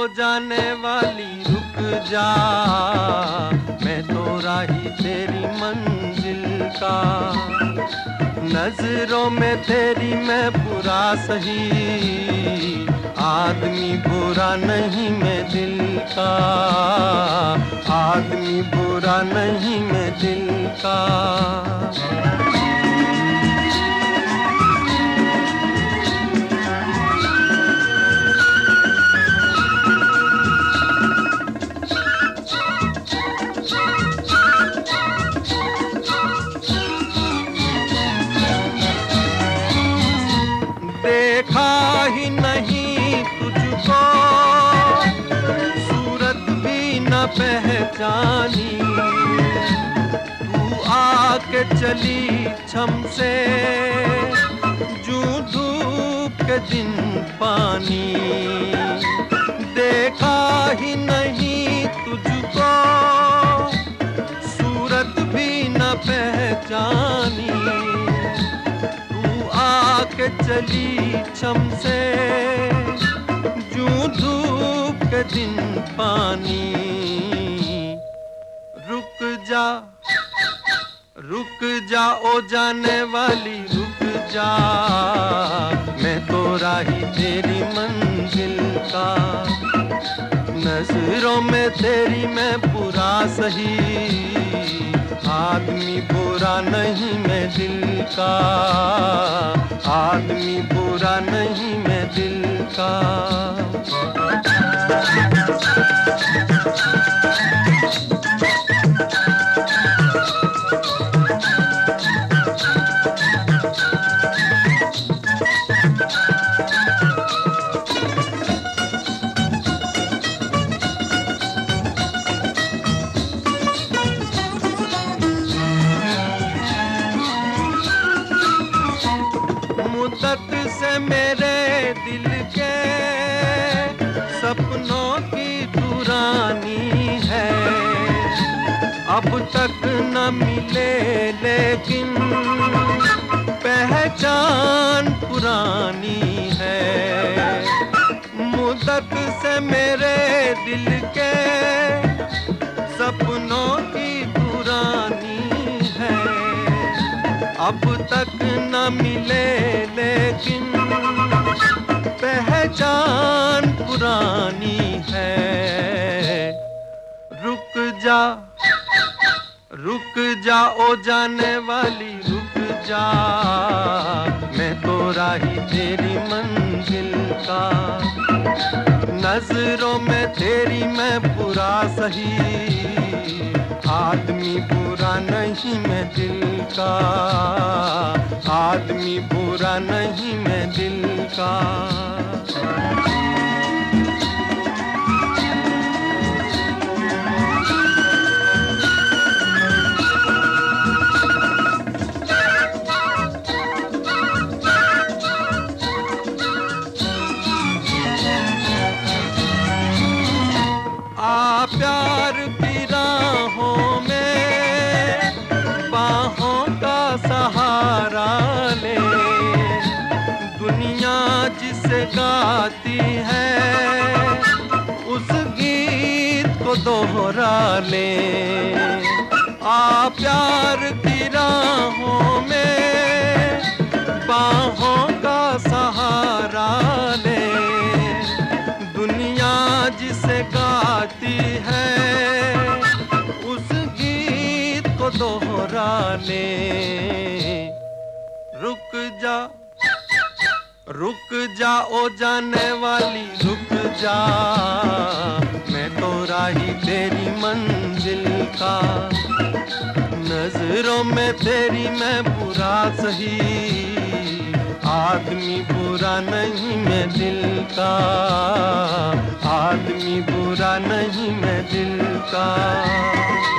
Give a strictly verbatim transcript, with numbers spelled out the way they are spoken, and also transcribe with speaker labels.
Speaker 1: ओ जाने वाली रुक जा, मैं तो राही तेरी मंजिल का। नजरों में तेरी मैं बुरा सही, आदमी बुरा नहीं मैं दिल का, आदमी बुरा नहीं मैं दिल का। देखा ही नहीं तुझको, सूरत भी न पहचानी, तू आके चली छम से, जूं धूप के दिन पानी। देखा ही नहीं तुझको, सूरत भी न पहचानी, के चली छम से, जूं धूप के दिन पानी। रुक जा रुक जा ओ जाने वाली रुक जा, मैं तो राही तेरी मंजिल का। नजरों में तेरी मैं बुरा सही, आदमी बुरा नहीं मैं दिल का, आदमी बुरा नहीं मैं दिल का। मुद्दत से मेरे दिल के सपनों की दुरानी है, अब तक न मिले लेकिन पहचान पुरानी है। मुद्दत से मेरे दिल के सपनों की दुरानी है, अब तक न मिले लेकिन पहचान पुरानी है। रुक जा रुक जा ओ जाने वाली रुक जा, मैं तो राही तेरी मंजिल का। नजरों में तेरी मैं बुरा सही, आदमी बुरा नहीं मैं दिल का, आदमी बुरा नहीं मैं दिल का। आ प्यार की राहों में बाहों का सहारा ले, दुनिया जिसे गाती है उस गीत को दोहरा ले। आ प्यार की राहों में बाहों का सहारा ले, दुनिया जिसे गाती है उस गीत को दोहरा ले। रुक जा रुक जा ओ जाने वाली रुक जा, मैं तो राही तेरी मंजिल का। नजरों में तेरी मैं बुरा सही, आदमी बुरा नहीं मैं दिल का, आदमी बुरा नहीं मैं दिल का।